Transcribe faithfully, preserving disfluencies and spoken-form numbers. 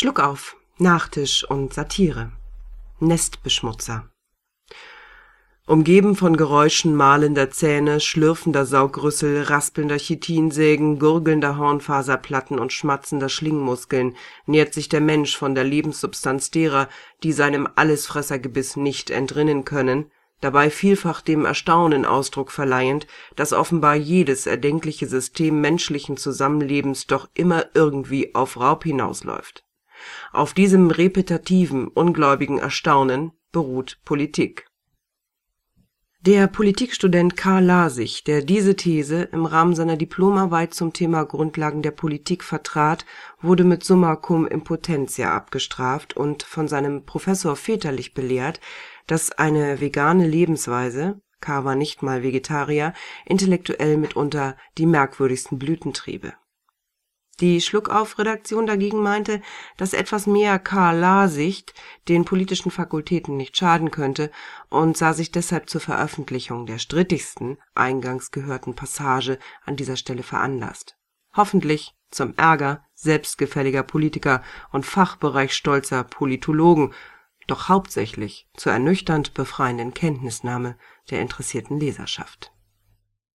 Schluckauf, Nachtisch und Satire. Nestbeschmutzer. Umgeben von Geräuschen mahlender Zähne, schlürfender Saugrüssel, raspelnder Chitinsägen, gurgelnder Hornfaserplatten und schmatzender Schlingmuskeln nährt sich der Mensch von der Lebenssubstanz derer, die seinem Allesfressergebiss nicht entrinnen können, dabei vielfach dem Erstaunen Ausdruck verleihend, dass offenbar jedes erdenkliche System menschlichen Zusammenlebens doch immer irgendwie auf Raub hinausläuft. Auf diesem repetitiven, ungläubigen Erstaunen beruht Politik. Der Politikstudent Karl Lasig, der diese These im Rahmen seiner Diplomarbeit zum Thema Grundlagen der Politik vertrat, wurde mit Summa cum impotentia abgestraft und von seinem Professor väterlich belehrt, dass eine vegane Lebensweise, K. war nicht mal Vegetarier, intellektuell mitunter die merkwürdigsten Blüten triebe. Die Schluckauf-Redaktion dagegen meinte, dass etwas mehr Karl Lasig den politischen Fakultäten nicht schaden könnte und sah sich deshalb zur Veröffentlichung der strittigsten eingangs gehörten Passage an dieser Stelle veranlasst. Hoffentlich zum Ärger selbstgefälliger Politiker und fachbereichsstolzer Politologen, doch hauptsächlich zur ernüchternd befreienden Kenntnisnahme der interessierten Leserschaft.